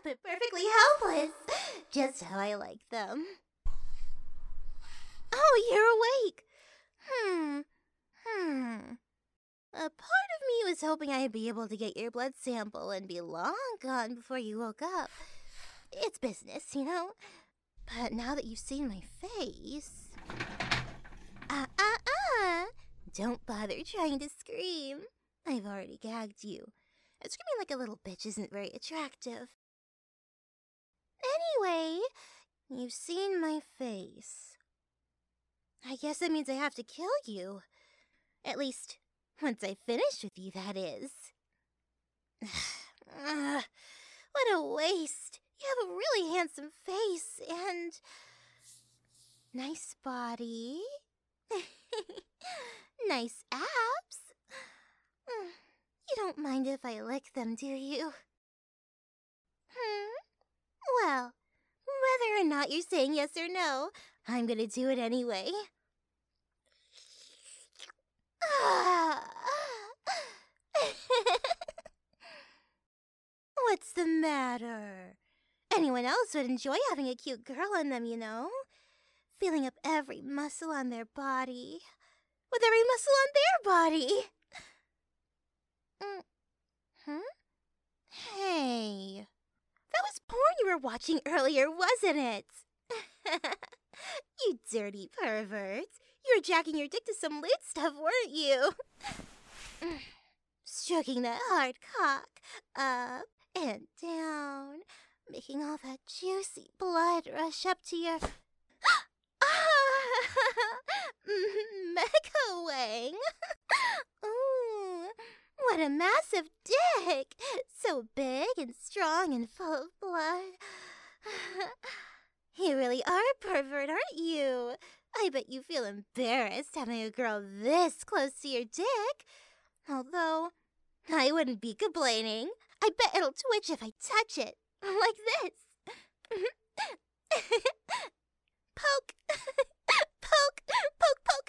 but perfectly helpless. Just how I like them. Oh, you're awake. A part of me was hoping I'd be able to get your blood sample and be long gone before you woke up. It's business, you know? But now that you've seen my face... Don't bother trying to scream. I've already gagged you. And screaming like a little bitch isn't very attractive. Anyway, you've seen my face. I guess that means I have to kill you. At least, once I finish with you, that is. What a waste. You have a really handsome face and... nice body. Nice abs. You don't mind if I lick them, do you? Well, whether or not you're saying yes or no, I'm gonna do it anyway. What's the matter? Anyone else would enjoy having a cute girl on them, you know? Feeling up every muscle on their body. With every muscle on their body. Hey. That was porn you were watching earlier, wasn't it? You dirty pervert. You were jacking your dick to some lewd stuff, weren't you? Stroking that hard cock up and down, making all that juicy blood rush up to your... Mega Wang! Ooh, what a massive dick! So big and strong and full of blood. You really are a pervert, aren't you? I bet you feel embarrassed having a girl this close to your dick. Although, I wouldn't be complaining. I bet it'll twitch if I touch it. Like this. Poke. Poke. Poke, poke.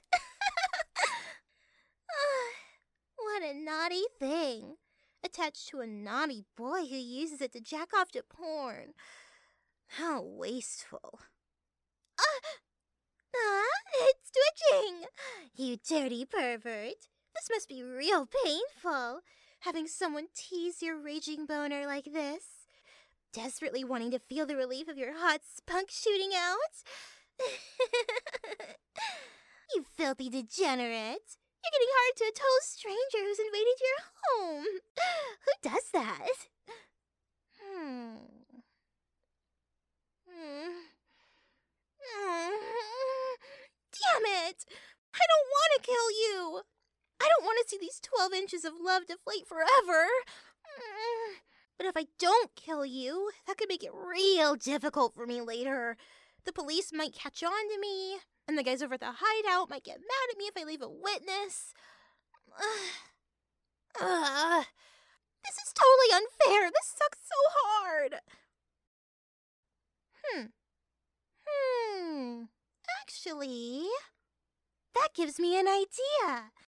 What a naughty thing. Attached to a naughty boy who uses it to jack off to porn. How wasteful. It's twitching. You dirty pervert. This must be real painful. Having someone tease your raging boner like this. Desperately wanting to feel the relief of your hot spunk shooting out. You filthy degenerate. You're getting hard to a total stranger who's invaded your home. Who does that? Damn it! I don't want to kill you! I don't want to see these 12 inches of love deflate forever. But if I don't kill you, that could make it real difficult for me later. The police might catch on to me, and the guys over at the hideout might get mad at me if I leave a witness. This is totally unfair. This sucks so hard. Actually, that gives me an idea.